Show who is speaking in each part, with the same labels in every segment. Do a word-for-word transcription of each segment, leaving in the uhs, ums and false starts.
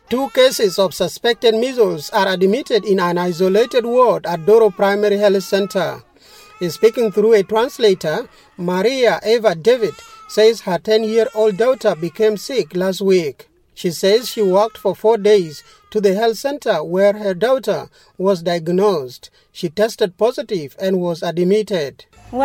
Speaker 1: Two cases of suspected measles are admitted in an isolated ward at Doro Primary Health Center. Speaking through a translator, Maria Eva David says her ten-year-old daughter became sick last week. She says she walked for four days to the health center where her daughter was diagnosed. She tested positive and was admitted.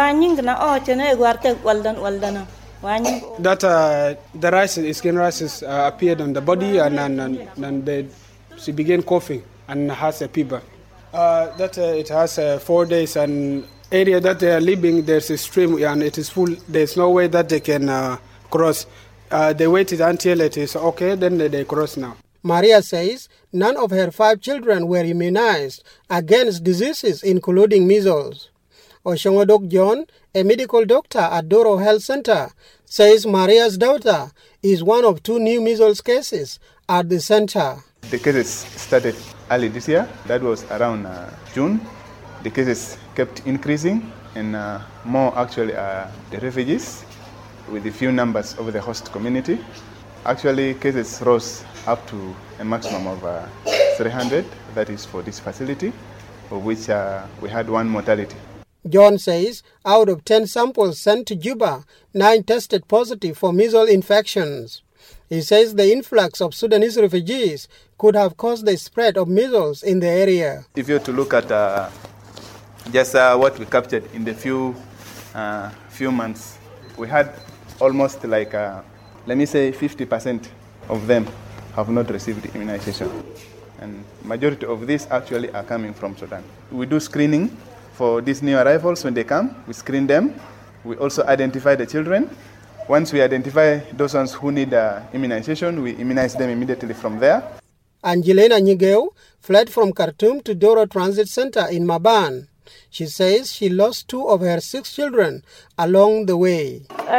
Speaker 2: That uh, the rashes, skin rashes uh, appeared on the body, and and, and, and they, she began coughing and has a fever. Uh, that uh, it has uh, four days, and area that they are living, there's a stream and it is full. There's no way that they can uh, cross. Uh, they waited until it is okay, then they, they cross now.
Speaker 1: Maria says none of her five children were immunized against diseases including measles. Oshongodok John, a medical doctor at Doro Health Center, says Maria's daughter is one of two new measles cases at the center.
Speaker 3: The cases started early this year. That was around uh, June. The cases kept increasing, and uh, more actually are the refugees with a few numbers of the host community. Actually, cases rose up to a maximum of uh, three hundred, that is for this facility, of which uh, we had one mortality.
Speaker 1: John says out of ten samples sent to Juba, nine tested positive for measles infections. He says the influx of Sudanese refugees could have caused the spread of measles in the area.
Speaker 3: If you were to look at uh, just uh, what we captured in the few uh, few months, we had almost like, uh, let me say, fifty percent of them have not received immunization. And majority of these actually are coming from Sudan. We do screening for these new arrivals. When they come, we screen them. We also identify the children. Once we identify those ones who need uh, immunization, we immunize them immediately from there.
Speaker 1: Angelina Nyigeu fled from Khartoum to Doro Transit Center in Maban. She says she lost two of her six children along the way.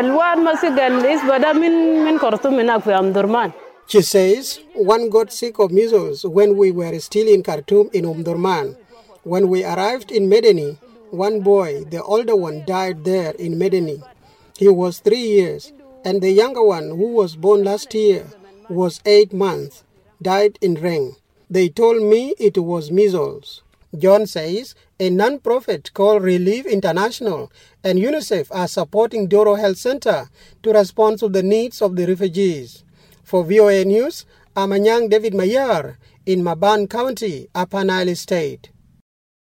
Speaker 1: She says one got sick of measles when we were still in Khartoum in Omdurman. When we arrived in Medeni, one boy, the older one, died there in Medeni. He was three years, and the younger one, who was born last year, was eight months, died in Reng. They told me it was measles. John says a non-profit called Relief International and UNICEF are supporting Doro Health Center to respond to the needs of the refugees. For V O A News, I'm Anyang David Mayar in Maban County, Upper Nile State.